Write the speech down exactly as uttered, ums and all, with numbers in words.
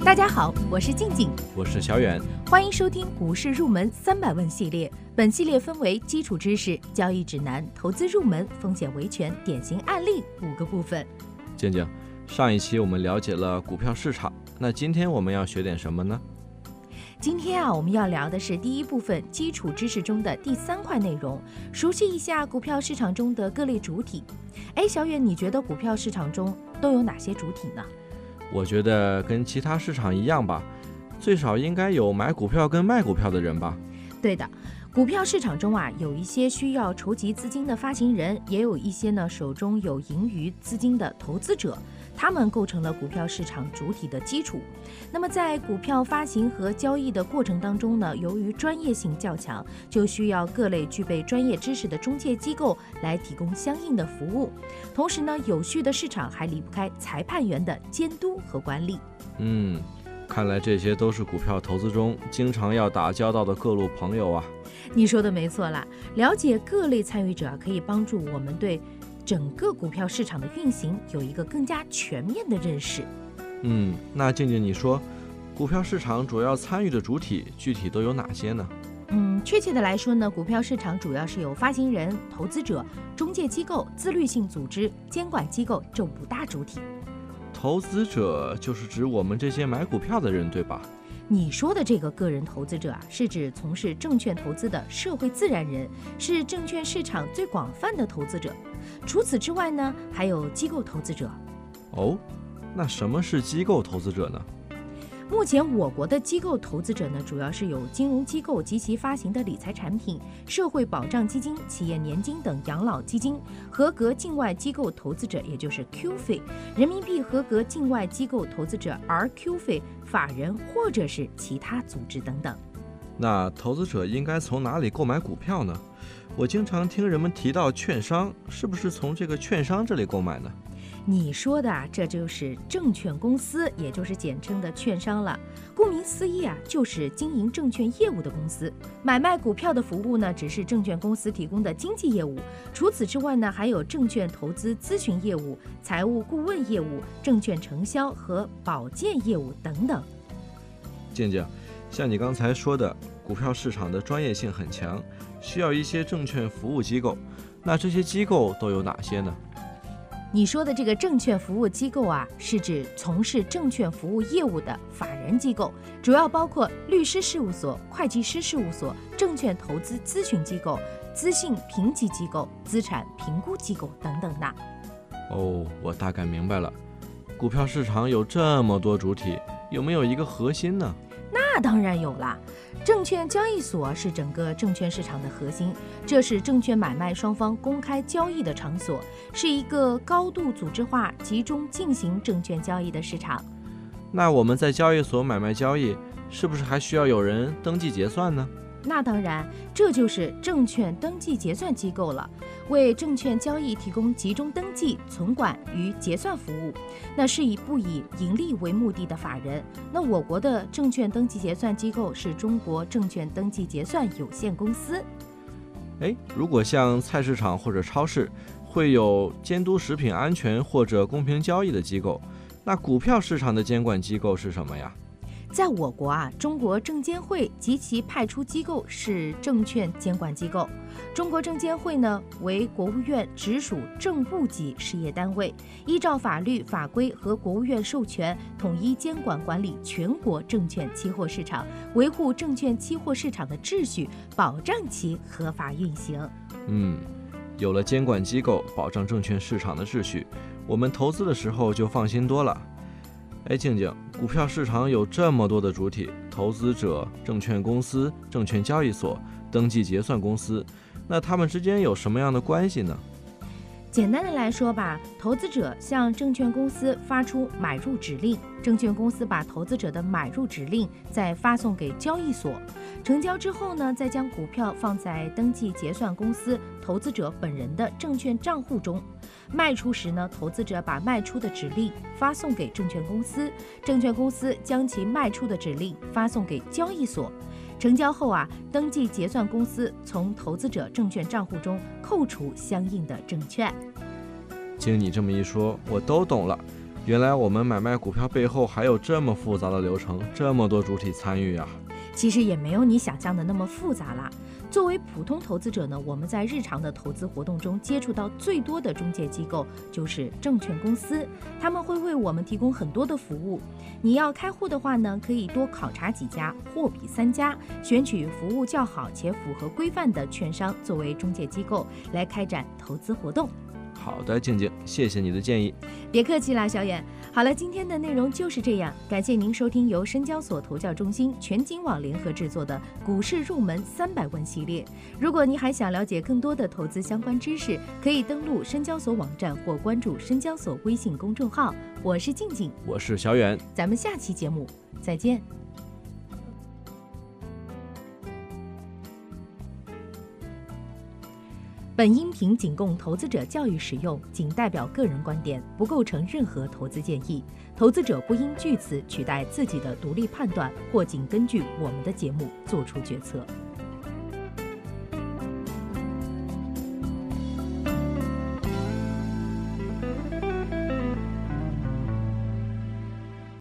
大家好，我是静静， 我是小远， 欢迎收听股市入门三百问系列。本系列分为基础知识、交易指南、投资入门、风险维权、典型案例五个部分。 静静，上一期我们了解了股票市场，那今天我们要学点什么呢？ 今天啊，我们要聊的是第一部分基础知识中的第三块内容，熟悉一下股票市场中的各类主体。哎，小远，你觉得股票市场中都有哪些主体呢？ 我觉得跟其他市场一样吧，最少应该有买股票跟卖股票的人吧。 对的，股票市场中啊，有一些需要筹集资金的发行人，也有一些呢手中有盈余资金的投资者，他们构成了股票市场主体的基础。那么在股票发行和交易的过程当中呢，由于专业性较强，就需要各类具备专业知识的中介机构来提供相应的服务。同时呢，有序的市场还离不开裁判员的监督和管理。 嗯，看来这些都是股票投资中经常要打交道的各路朋友啊。 你说的没错啦，了解各类参与者可以帮助我们对整个股票市场的运行有一个更加全面的认识。 嗯，那静静你说，股票市场主要参与的主体具体都有哪些呢？ 嗯，确切的来说呢，股票市场主要是由发行人、投资者、中介机构、自律性组织、监管机构这五大主体。 投资者就是指我们这些买股票的人，对吧？ 你说的这个个人投资者啊，是指从事证券投资的社会自然人，是证券市场最广泛的投资者。除此之外呢，还有机构投资者。 哦，那什么是机构投资者呢？ 目前我国的机构投资者呢，主要是有金融机构及其发行的理财产品、社会保障基金、企业年金等养老基金、合格境外机构投资者，也就是 Q F I、人民币合格境外机构投资者 R Q F I、法人或者是其他组织等等。 那投资者应该从哪里购买股票呢？我经常听人们提到券商，是不是从这个券商这里购买呢？ 你说的啊，这就是证券公司，也就是简称的券商了。顾名思义啊，就是经营证券业务的公司。买卖股票的服务呢，只是证券公司提供的经纪业务。除此之外呢，还有证券投资咨询业务、财务顾问业务、证券承销和保荐业务等等。 静静，像你刚才说的，股票市场的专业性很强，需要一些证券服务机构。那这些机构都有哪些呢？ 你说的这个证券服务机构啊，是指从事证券服务业务的法人机构，主要包括律师事务所、会计师事务所、证券投资咨询机构、资信评级机构、资产评估机构等等呢。 哦，我大概明白了。股票市场有这么多主体，有没有一个核心呢？ 那当然有啦，证券交易所是整个证券市场的核心，这是证券买卖双方公开交易的场所，是一个高度组织化、集中进行证券交易的市场。 那我们在交易所买卖交易，是不是还需要有人登记结算呢？ 那当然，这就是证券登记结算机构了，为证券交易提供集中登记、存管与结算服务。那是以不以盈利为目的的法人。那我国的证券登记结算机构是中国证券登记结算有限公司。 诶，如果像菜市场或者超市，会有监督食品安全或者公平交易的机构，那股票市场的监管机构是什么呀？ 在我国啊，中国证监会及其派出机构是证券监管机构。中国证监会呢，为国务院直属正部级事业单位，依照法律法规和国务院授权，统一监管管理全国证券期货市场，维护证券期货市场的秩序，保障其合法运行。 嗯，有了监管机构保障证券市场的秩序，我们投资的时候就放心多了。哎，静静，股票市场有这么多的主体，投资者、证券公司、证券交易所、登记结算公司，那他们之间有什么样的关系呢？ 简单的来说吧，投资者向证券公司发出买入指令，证券公司把投资者的买入指令再发送给交易所，成交之后呢，再将股票放在登记结算公司投资者本人的证券账户中。卖出时呢，投资者把卖出的指令发送给证券公司，证券公司将其卖出的指令发送给交易所。成交后啊，登记结算公司从投资者证券账户中扣除相应的证券。 经你这么一说，我都懂了。 原来我们买卖股票背后还有这么复杂的流程，这么多主体参与啊！ 其实也没有你想象的那么复杂啦。作为普通投资者呢，我们在日常的投资活动中接触到最多的中介机构就是证券公司，他们会为我们提供很多的服务。你要开户的话呢，可以多考察几家，货比三家，选取服务较好且符合规范的券商作为中介机构来开展投资活动。 好的，静静，谢谢你的建议。 别客气啦，小远。好了，今天的内容就是这样，感谢您收听由深交所投教中心全景网联合制作的股市入门三百问系列。如果你还想了解更多的投资相关知识，可以登录深交所网站或关注深交所微信公众号。我是静静， 我是小远， 咱们下期节目再见。本音频仅供投资者教育使用，仅代表个人观点，不构成任何投资建议。投资者不应据此取代自己的独立判断，或仅根据我们的节目做出决策。